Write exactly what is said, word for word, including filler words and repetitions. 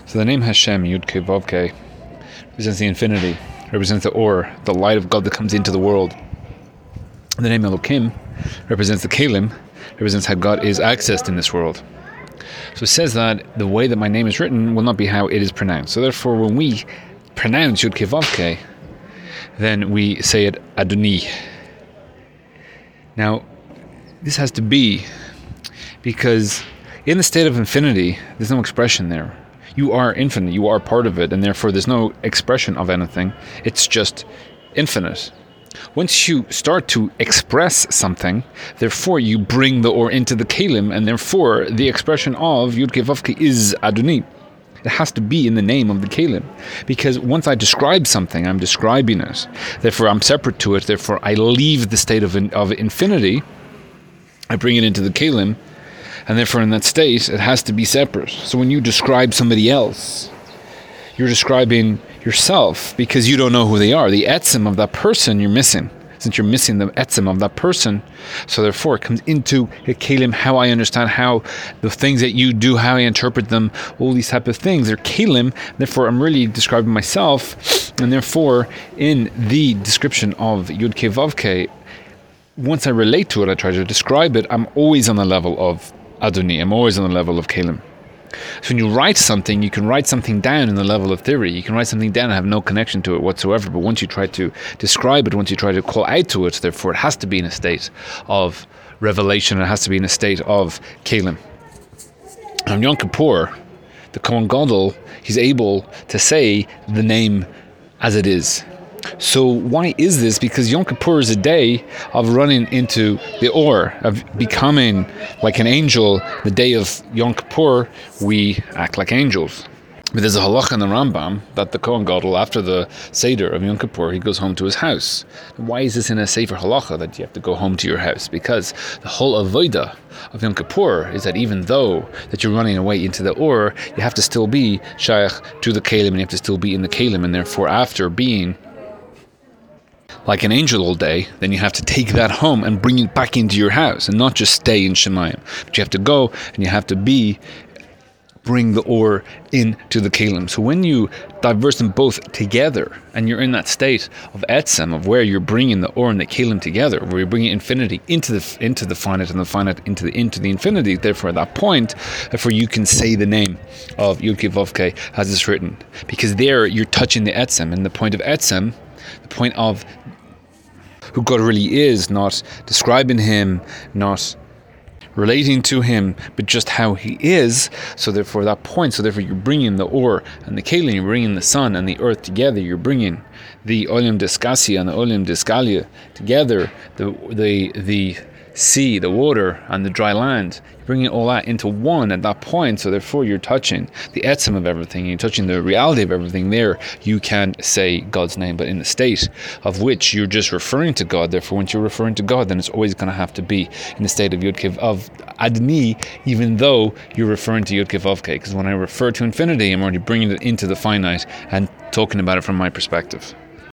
So the name Hashem, Yud-Kei Vav-Kei, represents the infinity, represents the Or, the light of God that comes into the world. The name Elokim represents the Kelim, represents how God is accessed in this world. So it says that the way that my name is written will not be how it is pronounced. So therefore, when we pronounce Yud-Kei Vav-Kei, then we say it Adoni. Now, this has to be because in the state of infinity, there's no expression there. You are infinite, you are part of it, and therefore there's no expression of anything. It's just infinite. Once you start to express something, therefore you bring the Or into the Kelim, and therefore the expression of Yud-Kei Vav-Kei is Adoni. It has to be in the name of the Kelim. Because once I describe something, I'm describing it. Therefore I'm separate to it, therefore I leave the state of, in, of infinity, I bring it into the Kelim, and therefore in that state, it has to be separate. So when you describe somebody else, you're describing yourself because you don't know who they are. The etzem of that person you're missing. Since you're missing the etzem of that person, so therefore it comes into a kelim, how I understand how the things that you do, how I interpret them, all these type of things, they're kelim. Therefore I'm really describing myself, and therefore in the description of Yud-Kei Vav-Kei, once I relate to it, I try to describe it, I'm always on the level of Adoni, I'm always on the level of Kelim. So when you write something, you can write something down in the level of theory. You can write something down and have no connection to it whatsoever. But once you try to describe it, once you try to call out to it, therefore it has to be in a state of revelation. It has to be in a state of Kelim. On Yom Kippur, the Kohen Gadol, he's able to say the name as it is. So why is this? Because Yom Kippur is a day of running into the Or, of becoming like an angel. The day of Yom Kippur, we act like angels. But there's a halacha in the Rambam that the Kohen Gadol, after the Seder of Yom Kippur, he goes home to his house. Why is this in a Sefer halacha that you have to go home to your house? Because the whole avodah of Yom Kippur is that even though that you're running away into the Or, you have to still be shaykh to the Kelim, and you have to still be in the Kelim, and therefore after being like an angel all day, then you have to take that home and bring it back into your house and not just stay in Shemayim. But you have to go and you have to be, bring the Or into the Kelim. So when you diverse them both together and you're in that state of Etzem, of where you're bringing the Or and the Kelim together, where you're bringing infinity into the into the finite and the finite into the into the infinity, therefore at that point, therefore you can say the name of Yud-Kei Vav-Kei as it's written. Because there you're touching the Etzem, and the point of Etzem, the point of who God really is, not describing him, not relating to him, but just how he is. So therefore that point, so therefore you're bringing the Or and the Kelim, you're bringing the sun and the earth together, you're bringing the Olim Diskasia and the Olim Diskalia together, the the the sea, the water, and the dry land. You're bringing all that into one at that point, so therefore you're touching the etzem of everything, you're touching the reality of everything. There you can say God's name, but in the state of which you're just referring to God. Therefore once you're referring to God, then it's always going to have to be in the state of Yud-Kei of Adoni, even though you're referring to Yud-Kei Vav-Kei, because when I refer to infinity, I'm already bringing it into the finite and talking about it from my perspective.